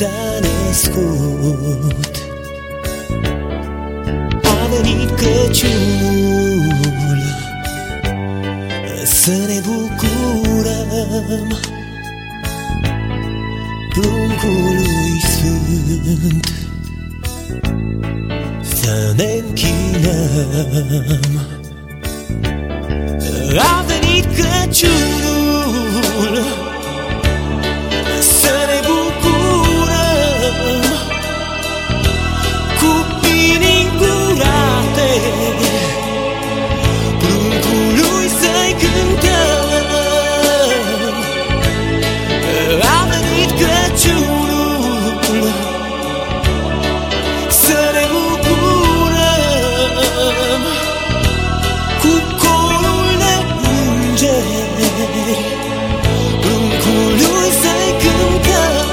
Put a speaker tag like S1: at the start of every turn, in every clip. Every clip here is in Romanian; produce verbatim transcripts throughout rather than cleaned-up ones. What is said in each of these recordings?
S1: s-a născut. A venit Crăciunul să ne bucurăm, pruncului sfânt să ne închinăm. A venit Crăciunul să ne bucurăm, cu inimi curate pruncului să-i cântăm. A venit Crăciunul să ne bucurăm, cu corul de îngeri pruncului să-i cântăm.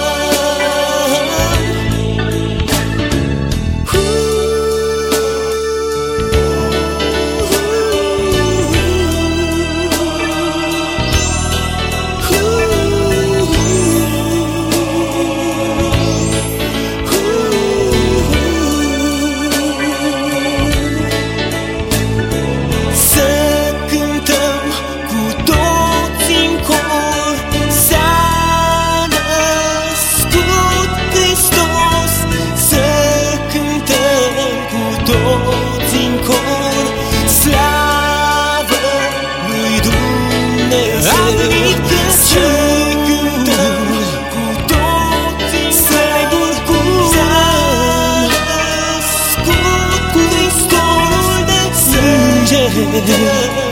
S1: Toți în cor, slavă lui Dumnezeu. A venit Crăciunul, cu toți să ne bucurăm, născut Hristos de sânge.